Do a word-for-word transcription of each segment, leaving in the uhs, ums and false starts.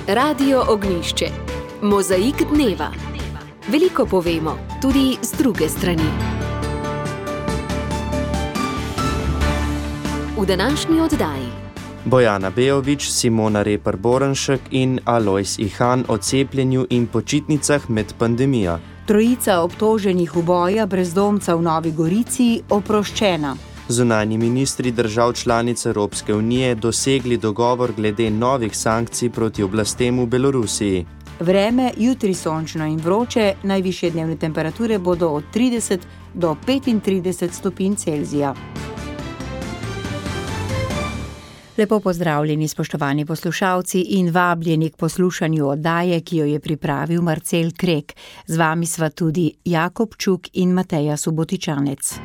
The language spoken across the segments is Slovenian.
Radio Ognjišče. Mozaik dneva. Veliko povemo, tudi z druge strani. V današnji oddaji Bojana Bejović, Simona Repar-Borenšek in Alojz Ihan o cepljenju in počitnicah med pandemijo. Trojica obtoženih uboja brezdomca v Novi Gorici oproščena. Zunanji ministri držav članic Evropske unije dosegli dogovor glede novih sankcij proti oblastem v Belorusiji. Vreme jutri sončno in vroče, najvišje dnevne temperature bodo od trideset do petintrideset stopinj Celzija. Lepo pozdravljeni, spoštovani poslušalci, in vabljeni k poslušanju oddaje, ki jo je pripravil Marcel Krek. Z vami sva tudi Jakob Čuk in Mateja Subotičanec.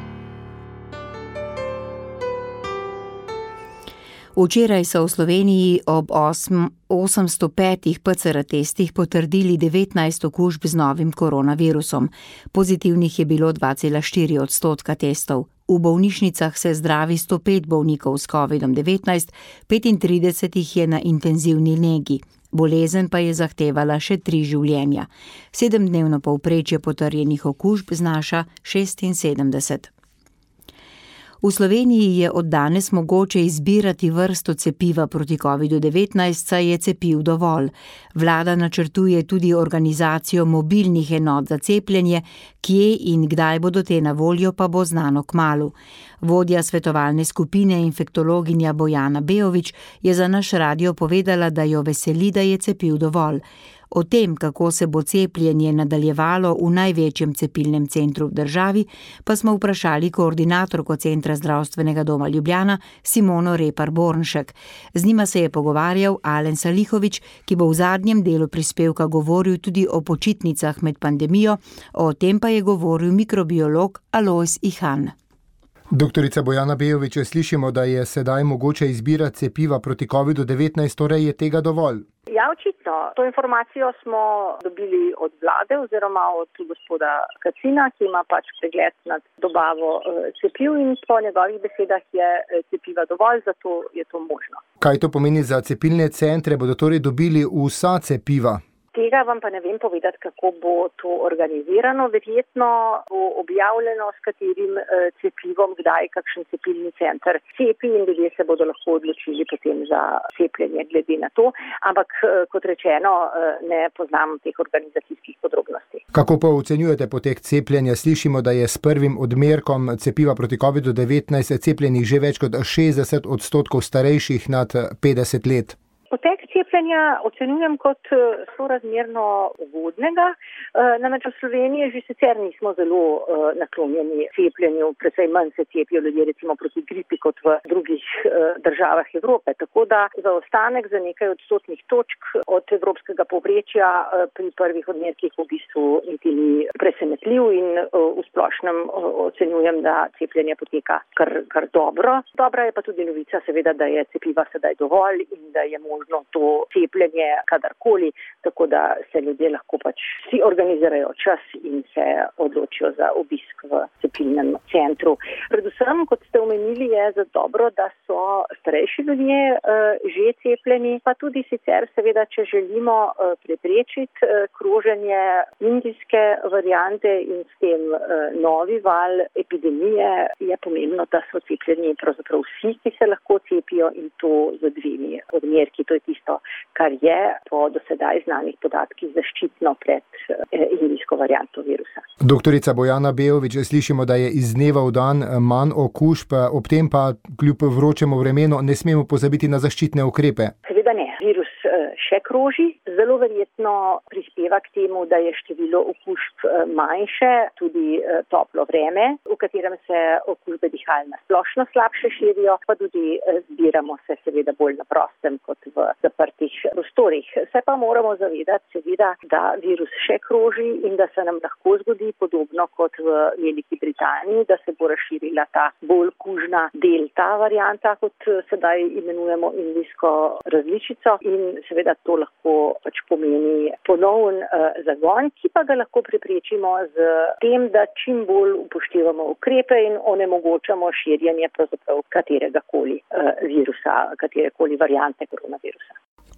Včeraj so v Sloveniji ob osemsto petih P C R testih potrdili devetnajst okužb z novim koronavirusom. Pozitivnih je bilo dva cela štiri odstotka testov. V bolnišnicah se zdravi sto pet bolnikov s kovidom devetnajst, petintrideset jih je na intenzivni negi. Bolezen pa je zahtevala še tri življenja. Sedemdnevno povprečje potrjenih okužb znaša šestinsedemdeset. V Sloveniji je od danes mogoče izbirati vrsto cepiva proti kovidu devetnajst, saj je cepiv dovolj. Vlada načrtuje tudi organizacijo mobilnih enot za cepljenje, kje in kdaj bodo te na voljo, pa bo znano kmalu. Vodja svetovalne skupine infektologinja Bojana Bejović je za naš radio povedala, da jo veseli, da je cepiv dovolj. O tem, kako se bo cepljenje nadaljevalo v največjem cepilnem centru v državi, pa smo vprašali koordinatorko Centra zdravstvenega doma Ljubljana Simono Repar-Borenšek. Z njima se je pogovarjal Alen Salihović, ki bo v zadnjem delu prispevka govoril tudi o počitnicah med pandemijo, o tem pa je govoril mikrobiolog Alojz Ihan. Doktorica Bojana Bejović, slišimo, da je sedaj mogoče izbirati cepiva proti kovidu devetnajst, torej je tega dovolj? Ja, očitno. To informacijo smo dobili od vlade oziroma od gospoda Kacina, ki ima pač pregled nad dobavo cepiv, in po njegovih besedah je cepiva dovolj, zato je to možno. Kaj to pomeni za cepilne centre? Bodo torej dobili vsa cepiva? Tega vam pa ne vem povedati, kako bo to organizirano. Verjetno bo objavljeno, s katerim cepivom, kdaj kakšen cepilni center cepi, in ljudje se bodo lahko odločili potem za cepljenje glede na to. Ampak, kot rečeno, ne poznam teh organizacijskih podrobnosti. Kako pa ocenjujete potek cepljenja? Slišimo, da je s prvim odmerkom cepiva proti kovidu devetnajst cepljenih že več kot šestdeset odstotkov starejših nad petdeset let. Potek cepljenja ocenjujem kot sorazmerno ugodnega. Namreč v Sloveniji že sicer nismo zelo naklonjeni cepljenju, precej manj se cepijo ljudje recimo proti gripi kot v drugih državah Evrope. Tako da zaostanek za nekaj odstotnih točk od evropskega povprečja pri prvih odmerkih v bistvu niti ni presenetljiv, in v splošnem ocenjujem, da cepljenje poteka kar, kar dobro. Dobra je pa tudi novica, seveda, da je cepiva sedaj dovolj in da je možno to cepljenje kadarkoli, tako da se ljudje lahko pač vsi organizirajo čas in se odločijo za obisk v cepilnem centru. Predvsem, kot ste omenili, je za dobro, da so starejši ljudje uh, že cepljeni, pa tudi sicer seveda, če želimo uh, preprečiti uh, kroženje indijske variante in s tem uh, novi val epidemije, je pomembno, da so cepljeni pravzaprav vsi, ki se lahko cepijo, in to z dvemi odmerki. To je tisto, kar je po dosedaj znanih podatkih zaščitno pred indijsko varianto virusa. Doktorica Bojana Bejović, slišimo, da je iz dneva v dan manj okužb, ob tem pa kljub vročemu vremenu ne smemo pozabiti na zaščitne ukrepe. Seveda ne. Virus še kroži, zelo verjetno prispeva k temu, da je število okužb manjše, tudi toplo vreme, v katerem se okužbe dihalne splošno slabše širijo, pa tudi zbiramo se seveda bolj na prostem kot v zaprtih prostorih. Se pa moramo zavedati seveda, da virus še kroži in da se nam lahko zgodi podobno kot v Veliki Britaniji, da se bo razširila ta bolj kužna delta varianta, kot sedaj imenujemo indijsko različico, in seveda to lahko pač pomeni ponoven uh, zagon, ki pa ga lahko preprečimo z tem, da čim bolj upoštevamo ukrepe in onemogočamo širjenje pravzaprav kateregakoli uh, virusa, katerekoli variante koronavirusa.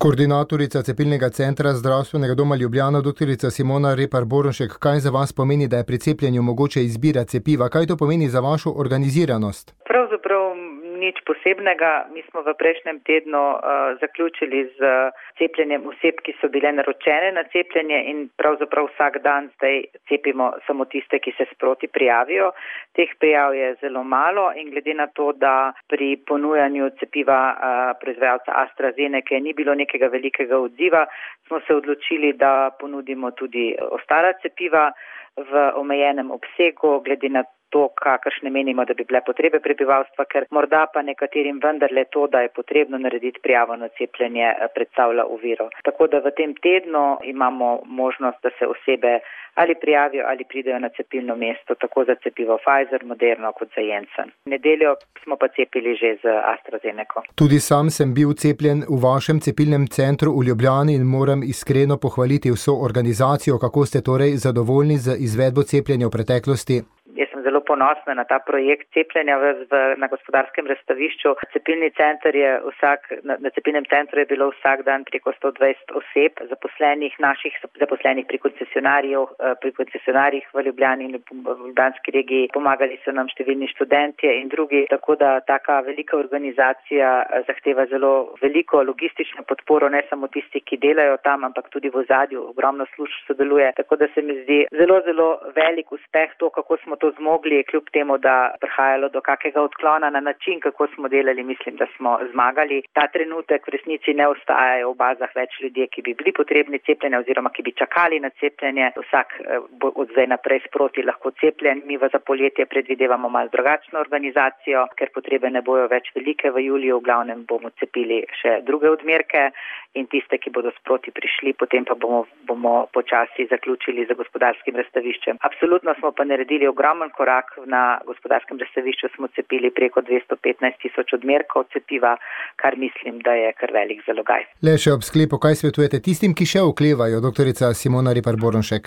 Koordinatorica cepilnega centra Zdravstvenega doma Ljubljana, doktorica Simona Repar Borovšek, kaj za vas pomeni, da je pri cepljenju mogoče izbira cepiva? Kaj to pomeni za vašo organiziranost? Pravzaprav nič posebnega. Mi smo v prejšnjem tednu uh, zaključili z cepljenjem oseb, ki so bile naročene na cepljenje in pravzaprav vsak dan zdaj cepimo samo tiste, ki se sproti prijavijo. Teh prijav je zelo malo in glede na to, da pri ponujanju cepiva uh, proizvajalca AstraZeneca ni bilo nekega velikega odziva, smo se odločili, da ponudimo tudi ostala cepiva v omejenem obsegu, glede na to, kakršne menimo, da bi bile potrebe prebivalstva, ker morda pa nekaterim vendarle to, da je potrebno narediti prijavo na cepljenje, predstavlja oviro. Tako da v tem tednu imamo možnost, da se osebe ali prijavijo ali pridejo na cepilno mesto, tako za cepivo Pfizer, Moderno kot za Janssen. Nedeljo smo pa cepili že z AstraZeneca. Tudi sam sem bil cepljen v vašem cepilnem centru v Ljubljani in moram iskreno pohvaliti vso organizacijo. Kako ste torej zadovoljni z izvedbo cepljenja v preteklosti? Jaz sem zelo ponosna na ta projekt cepljenja v, v, na gospodarskem razstavišču. Cepilni center je vsak, na, na cepilnem centru je bilo vsak dan preko sto dvajset oseb, zaposlenih naših, zaposlenih pri koncesionarjih, pri koncesionarjih v Ljubljani in v Ljubljanski regiji. Pomagali so nam številni študentje in drugi, tako da taka velika organizacija zahteva zelo veliko logistično podporo, ne samo tisti, ki delajo tam, ampak tudi v ozadju ogromno služb sodeluje. Tako da se mi zdi zelo, zelo velik uspeh to, kako smo to zmogli, kljub temu, da prihajalo do kakega odklona na način, kako smo delali, mislim, da smo zmagali. Ta trenutek v resnici ne ostajajo v bazah več ljudje, ki bi bili potrebni cepljenja oziroma ki bi čakali na cepljenje. Vsak bo od zdaj naprej sproti lahko cepljen. Mi v zapoletje predvidevamo malo drugačno organizacijo, ker potrebe ne bojo več velike v juliju. V glavnem bomo cepili še druge odmerke in tiste, ki bodo sproti prišli, potem pa bomo, bomo počasi zaključili z gospodarskim razstaviščem. Absolutno smo pa naredili ogromen korak. Na gospodarskem razstavišču smo cepili preko dvesto petnajst tisoč odmerkov cepiva, kar mislim, da je kar velik zalogaj. Le še ob sklepu, kaj svetujete tistim, ki še oklevajo, doktorica Simona Repar Borovšek?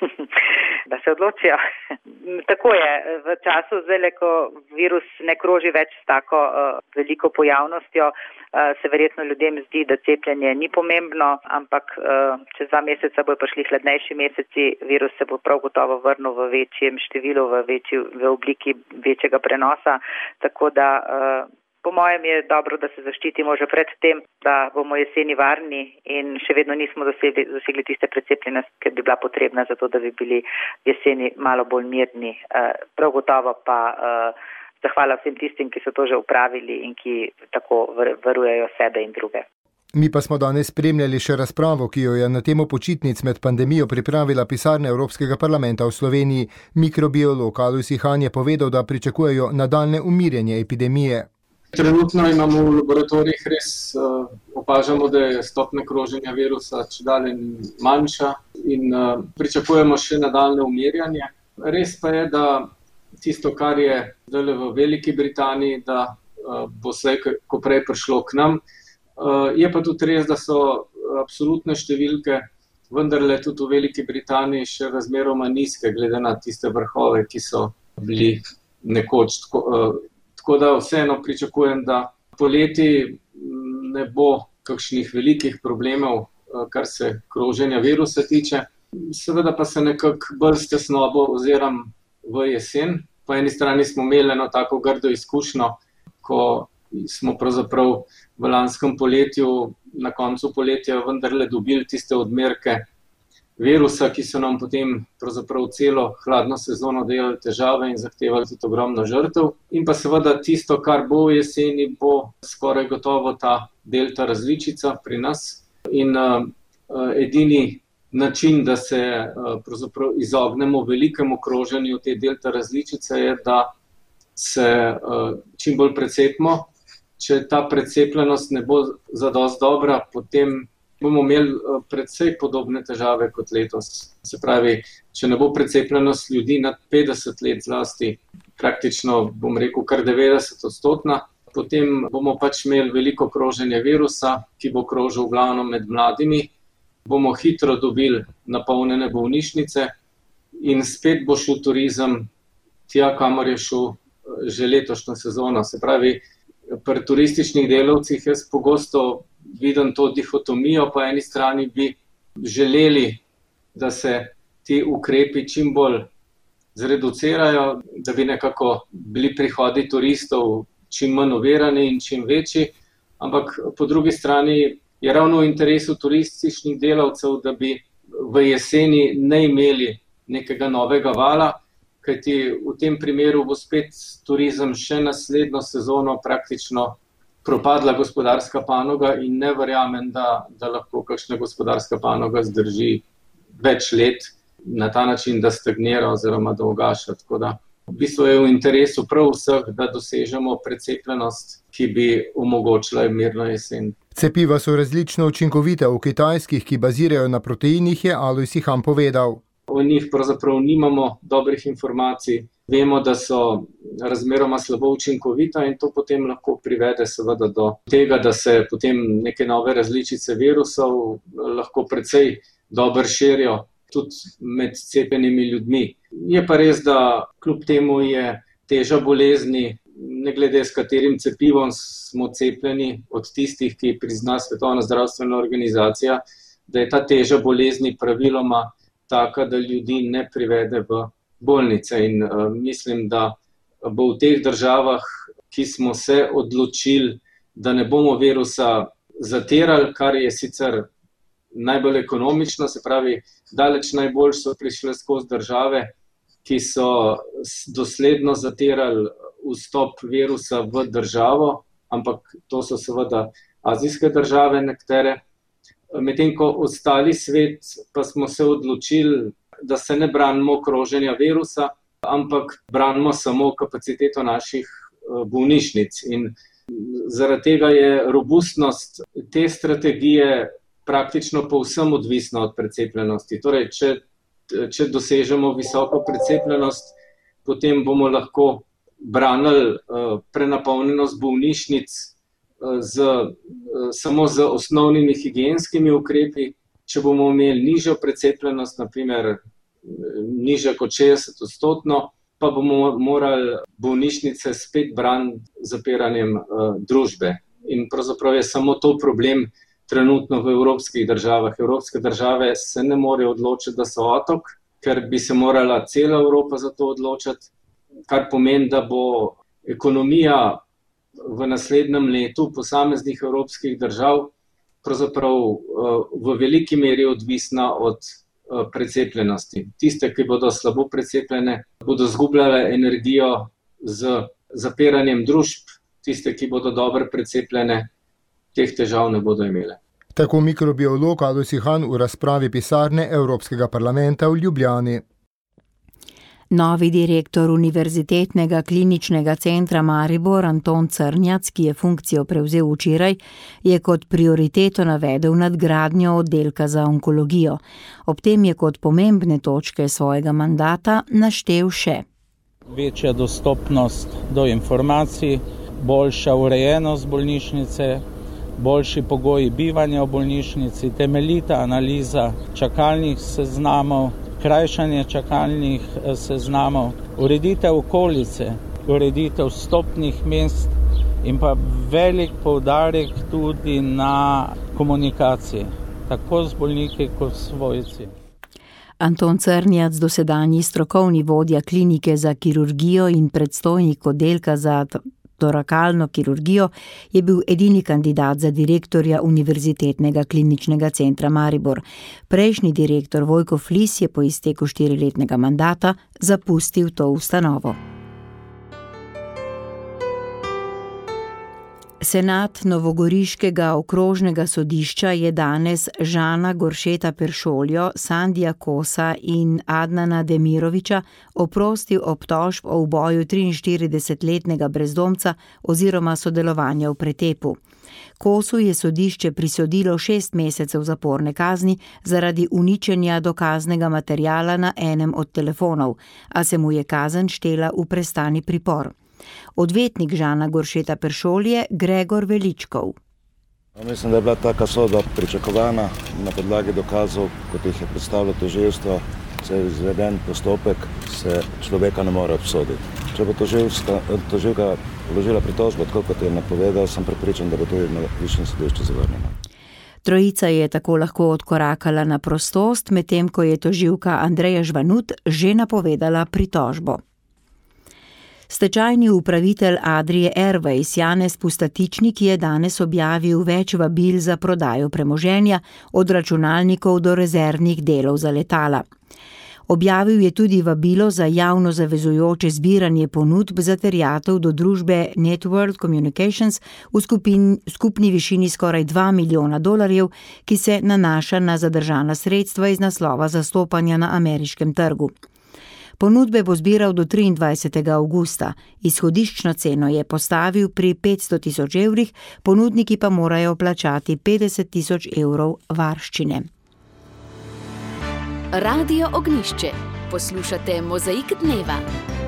Da se odločijo. Tako je, v času zdaj, ko virus ne kroži več s tako uh, veliko pojavnostjo, uh, se verjetno ljudem zdi, da cepljenje ni pomembno, ampak uh, čez dva meseca bojo prišli hladnejši meseci, virus se bo prav gotovo vrnil v večjem številu, v, večji, v obliki večjega prenosa, tako da uh, po mojem je dobro, da se zaščitimo že pred tem, da bomo jeseni varni in še vedno nismo dosegli, dosegli tiste precepljenosti, ki bi bila potrebna za to, da bi bili jeseni malo bolj mirni. Prav gotovo pa zahvala vsem tistim, ki so to že upravili in ki tako varujejo sebe in druge. Mi pa smo danes spremljali še razpravo, ki jo je na temo počitnic med pandemijo pripravila pisarna Evropskega parlamenta v Sloveniji. Mikrobiolog Alojz Ihan je povedal, da pričakujejo nadaljnje umirjanje epidemije. Trenutno imamo v laboratorijih res uh, opažamo, da je stopnja kroženja virusa čedalje manjša in uh, pričakujemo še nadaljne umirjanje. Res pa je, da tisto, kar je zdaj v Veliki Britaniji, da uh, bo slej ko prej prišlo k nam. Uh, je pa tudi res, da so absolutne številke vendarle tudi v Veliki Britaniji še razmeroma nizke, glede na tiste vrhove, ki so bili nekoč tako. Uh, Tako da vseeno pričakujem, da poleti ne bo kakšnih velikih problemov, kar se kroženja virusa tiče. Seveda pa se nekako bolj s tesnobo oziram v jesen. Po eni strani smo imeli eno tako grdo izkušnjo, ko smo pravzaprav v lanskem poletju, na koncu poletja vendarle dobili tiste odmerke virusa, ki so nam potem pravzaprav celo hladno sezono delali težave in zahtevali tudi ogromno žrtev. In pa seveda tisto, kar bo v jeseni, bo skoraj gotovo ta delta različica pri nas. In uh, edini način, da se uh, pravzaprav izognemo velikemu kroženju te delta različice, je, da se uh, čim bolj precepimo. Če ta precepljenost ne bo zadosti dobra, potem bomo imeli precej podobne težave kot letos. Se pravi, če ne bo precepljenost ljudi nad petdeset let zlasti, praktično, bom rekel, kar devetdeset odstotna, potem bomo pač imeli veliko kroženje virusa, ki bo krožil glavno med mladimi, bomo hitro dobili napolnjene bolnišnice in spet bo šel turizem tja, kamor je šel že letošnjo sezono. Se pravi, pri turističnih delavcih jaz pogosto vidim to dihotomijo. Po eni strani bi želeli, da se ti ukrepi čim bolj zreducirajo, da bi nekako bili prihodi turistov čim manj ovirani in čim večji, ampak po drugi strani je ravno v interesu turističnih delavcev, da bi v jeseni ne imeli nekega novega vala, kajti v tem primeru bo spet turizem še naslednjo sezono praktično propadla gospodarska panoga in ne verjamem, da, da lahko kakšna gospodarska panoga zdrži več let na ta način, da stagnira oziroma da ugaša. Tako da v bistvu je v interesu prav vseh, da dosežemo precepljenost, ki bi omogočila mirno jesen. Cepiva so različno učinkovita. V kitajskih, ki bazirajo na proteinih, je Alojz Ihan povedal. O njih pravzaprav nimamo dobrih informacij. Vemo, da so razmeroma slabo učinkovita in to potem lahko privede seveda do tega, da se potem neke nove različice virusov lahko precej dobro širijo tudi med cepljenimi ljudmi. Je pa res, da kljub temu je teža bolezni, ne glede s katerim cepivom smo cepljeni, od tistih, ki prizna Svetovna zdravstvena organizacija, da je ta teža bolezni praviloma taka, da ljudi ne privede v bolnice. In uh, mislim, da bo v teh državah, ki smo se odločili, da ne bomo virusa zatirali, kar je sicer najbolj ekonomično, se pravi, daleč najbolj so prišle skozi države, ki so dosledno zatirali vstop virusa v državo, ampak to so seveda azijske države nekatere. Medtem ko ostali svet pa smo se odločili, da se ne branimo kroženja virusa, ampak branimo samo kapaciteto naših bolnišnic. In zaradi tega je robustnost te strategije praktično povsem odvisna od precepljenosti. Torej, če, če dosežemo visoko precepljenost, potem bomo lahko branili uh, prenapolnjenost bolnišnic uh, z, uh, samo z osnovnimi higienskimi ukrepi. Če bomo imeli nižjo precepljenost, naprimer nižja kot šestdeset odstotno, pa bomo morali bolnišnice spet braniti zapiranjem uh, družbe. In pravzaprav je samo to problem trenutno v evropskih državah. Evropske države se ne morejo odločiti, da so otok, ker bi se morala cela Evropa za to odločiti, kar pomeni, da bo ekonomija v naslednjem letu posameznih evropskih držav pravzaprav v veliki meri odvisna od precepljenosti. Tiste, ki bodo slabo precepljene, bodo zgubljale energijo z zapiranjem družb, tiste, ki bodo dobro precepljene, teh težav ne bodo imele. Tako mikrobiolog Alojz Ihan v razpravi pisarne Evropskega parlamenta v Ljubljani. Novi direktor Univerzitetnega kliničnega centra Maribor Anton Crnjac, ki je funkcijo prevzel včeraj, je kot prioriteto navedel nadgradnjo oddelka za onkologijo. Ob tem je kot pomembne točke svojega mandata naštel še večja dostopnost do informacij, boljša urejenost bolnišnice, boljši pogoji bivanja v bolnišnici, temeljita analiza čakalnih seznamov, krajšanje čakalnih seznamov, ureditev okolice, ureditev vstopnih mest in pa velik poudarek tudi na komunikaciji, tako z bolniki kot svojci. Anton Crnjac, dosedanji strokovni vodja klinike za kirurgijo in predstojnik oddelka za torakalno kirurgijo, je bil edini kandidat za direktorja Univerzitetnega kliničnega centra Maribor. Prejšnji direktor Vojko Flis je po izteku štiriletnega mandata zapustil to ustanovo. Senat novogoriškega okrožnega sodišča je danes Žana Goršeta Peršoljo, Sandija Kosa in Adnana Demiroviča oprostil obtožb o uboju triinštiridesetletnega brezdomca oziroma sodelovanja v pretepu. Kosu je sodišče prisodilo šest mesecev zaporne kazni zaradi uničenja dokaznega materiala na enem od telefonov, a se mu je kazen štela v prestani pripor. Odvetnik Žana Goršeta Peršolje, Gregor Veličkov. Mislim, da je bila taka sodba pričakovana na podlagi dokazov, kot jih je predstavilo tožilstvo. Se je izveden postopek, se človeka ne more obsoditi. Če bo tožilka vložila pritožbo, tako kot je napovedal, sem prepričan, da bo tudi na višjem sodišču zavrnjeno. Trojica je tako lahko odkorakala na prostost, medtem ko je tožilka Andreja Žvanut že napovedala pritožbo. Stečajni upravitelj Adrie Airways Janez Pustatičnik je danes objavil več vabil za prodajo premoženja, od računalnikov do rezervnih delov za letala. Objavil je tudi vabilo za javno zavezujoče zbiranje ponudb za terjatev do družbe Networld Communications v skupin, skupni višini skoraj dva milijona dolarjev, ki se nanaša na zadržana sredstva iz naslova zastopanja na ameriškem trgu. Ponudbe bo zbiral do triindvajsetega avgusta, izhodiščno ceno je postavil pri petsto tisoč evrih, ponudniki pa morajo plačati petdeset tisoč evrov varščine. Radio Ognjišče. Poslušate Mozaik dneva.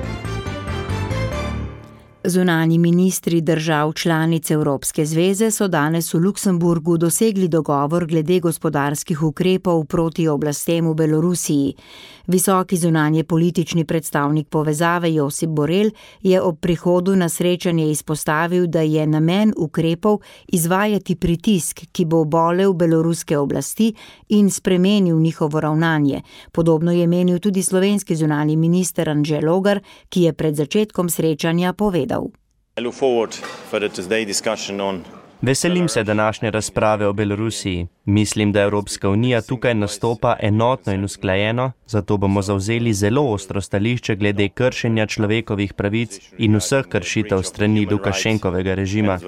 Zunanji ministri držav članic Evropske zveze so danes v Luksemburgu dosegli dogovor glede gospodarskih ukrepov proti oblastem v Belorusiji. Visoki zunanje politični predstavnik povezave Josip Borrell je ob prihodu na srečanje izpostavil, da je namen ukrepov izvajati pritisk, ki bo bolel beloruske oblasti in spremenil njihovo ravnanje. Podobno je menil tudi slovenski zunanji minister Anže Logar, ki je pred začetkom srečanja povedal. Veselim se današnje razprave o Belorusiji. Mislim, da Evropska unija tukaj nastopa enotno in usklajeno, zato bomo zavzeli zelo ostro stališče glede kršenja človekovih pravic in vseh kršitev strani Lukašenkovega režima.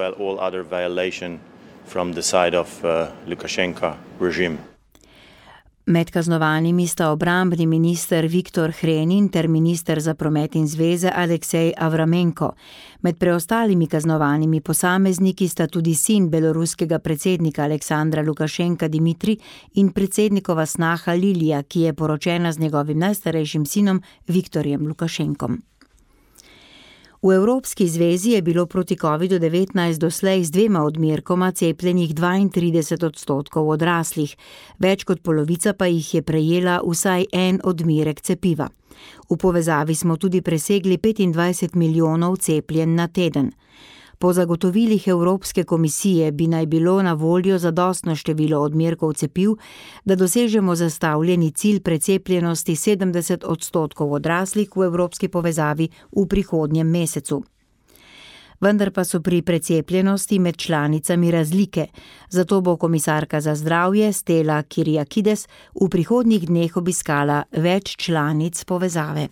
Med kaznovanimi sta obrambni minister Viktor Hrenin ter minister za promet in zveze Aleksej Avramenko. Med preostalimi kaznovanimi posamezniki sta tudi sin beloruskega predsednika Aleksandra Lukašenka Dimitrij in predsednikova snaha Lilija, ki je poročena z njegovim najstarejšim sinom Viktorjem Lukašenkom. V Evropski zvezi je bilo proti kovidu devetnajst doslej z dvema odmerkoma cepljenih dvaintrideset odstotkov odraslih, več kot polovica pa jih je prejela vsaj en odmerek cepiva. V povezavi smo tudi presegli petindvajset milijonov cepljen na teden. Po zagotovilih Evropske komisije bi naj bilo na voljo zadostno število odmerkov cepiv, da dosežemo zastavljeni cilj precepljenosti sedemdeset odstotkov odraslih v evropski povezavi v prihodnjem mesecu. Vendar pa so pri precepljenosti med članicami razlike, zato bo komisarka za zdravje Stella Kyriakides v prihodnjih dneh obiskala več članic povezave.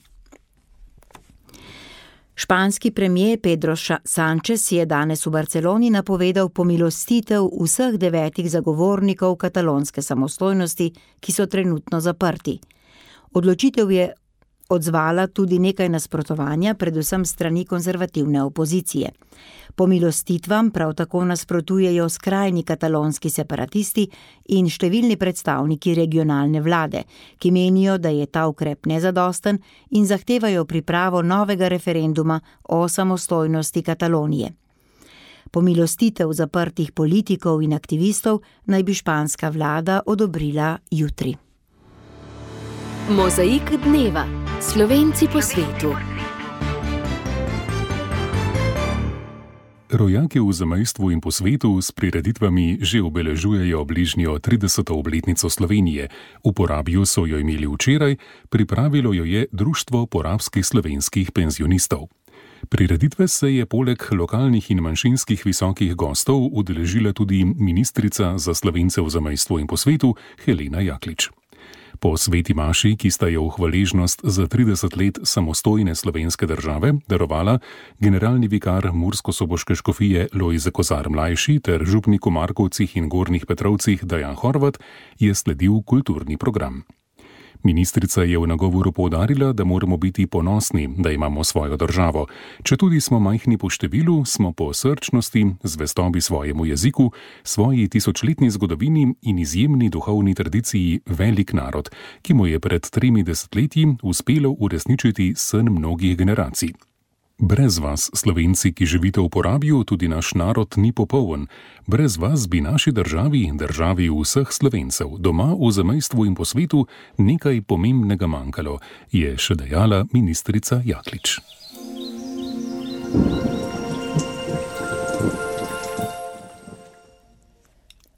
Španski premier Pedro Sánchez je danes v Barceloni napovedal pomilostitev vseh devetih zagovornikov katalonske samostojnosti, ki so trenutno zaprti. Odločitev je odzvala tudi nekaj nasprotovanja, predvsem strani konzervativne opozicije. Pomilostitvam prav tako nasprotujejo skrajni katalonski separatisti in številni predstavniki regionalne vlade, ki menijo, da je ta ukrep nezadosten in zahtevajo pripravo novega referenduma o samostojnosti Katalonije. Pomilostitev zaprtih politikov in aktivistov naj bi španska vlada odobrila jutri. Mozaik dneva. Slovenci po svetu. Rojaki v zamejstvu in po svetu s prireditvami že obeležujejo bližnjo trideseto obletnico Slovenije. V Porabju so jo imeli včeraj, pripravilo jo je Društvo porabskih slovenskih penzionistov. Prireditve se je poleg lokalnih in manjšinskih visokih gostov udeležila tudi ministrica za Slovence v zamejstvu in po svetu Helena Jaklič. Po sveti maši, ki sta jo v hvaležnost za trideset let samostojne slovenske države darovala generalni vikar murskosoboške škofije Lojze Kozar mlajši ter župnik v Markovcih in Gornjih Petrovcih Dajan Horvat, je sledil kulturni program. Ministrica je v nagovoru poudarila, da moramo biti ponosni, da imamo svojo državo. Četudi smo majhni po številu, smo po srčnosti, zvestobi svojemu jeziku, svoji tisočletni zgodovini in izjemni duhovni tradiciji velik narod, ki mu je pred tremi desetletji uspelo uresničiti sen mnogih generacij. Brez vas, Slovenci, ki živite v Porabju, tudi naš narod ni popoln. Brez vas bi naši državi, državi vseh Slovencev, doma v zamejstvu in po svetu nekaj pomembnega manjkalo, je še dejala ministrica Jaklič.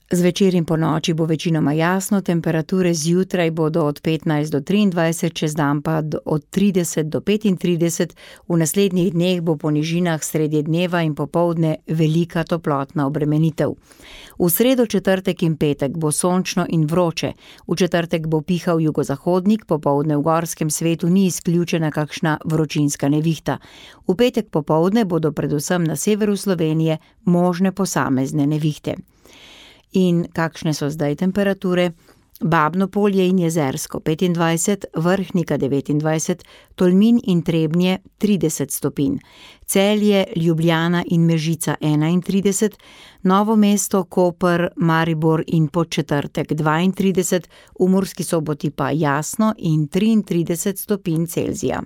Zvečer in po noči bo večinoma jasno, temperature zjutraj bodo od petnajst do triindvajset, čez dan pa od trideset do petintrideset, v naslednjih dneh bo po nižinah sredi dneva in popoldne velika toplotna obremenitev. V sredo, četrtek in petek bo sončno in vroče, v četrtek bo pihal jugozahodnik, popoldne v gorskem svetu ni izključena kakšna vročinska nevihta. V petek popoldne bodo predvsem na severu Slovenije možne posamezne nevihte. In kakšne so zdaj temperature? Babno Polje in Jezersko petindvajset, Vrhnika devetindvajset, Tolmin in Trebnje trideset stopinj, Celje, Ljubljana in Mežica enaintrideset, Novo mesto, Koper, Maribor in Podčetrtek dvaintrideset, v Murski Soboti pa jasno in triintrideset stopinj Celzija.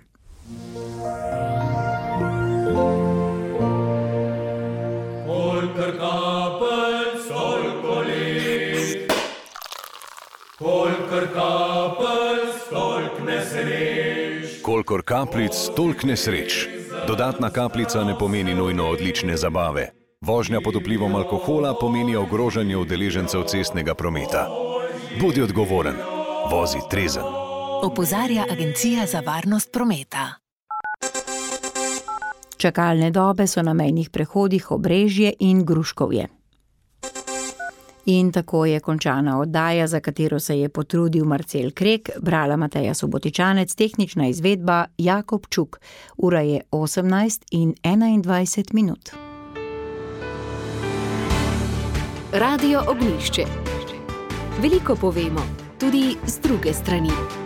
Kolikor kapljic, toliko nesreč. Kolikor kapljic, toliko nesreč. Dodatna kapljica ne pomeni nujno odlične zabave. Vožnja pod vplivom alkohola pomeni ogrožanje udeležencev cestnega prometa. Bodi odgovoren, vozi trezen. Opozarja Agencija za varnost prometa. Čakalne dobe so na mejnih prehodih Obrežje in Gruškovje. In tako je končana oddaja, za katero se je potrudil Marcel Krek, brala Mateja Subotičanec, tehnična izvedba Jakob Čuk. Ura je osemnajst in enaindvajset minut. Radio Ognjišče. Veliko povemo, tudi z druge strani.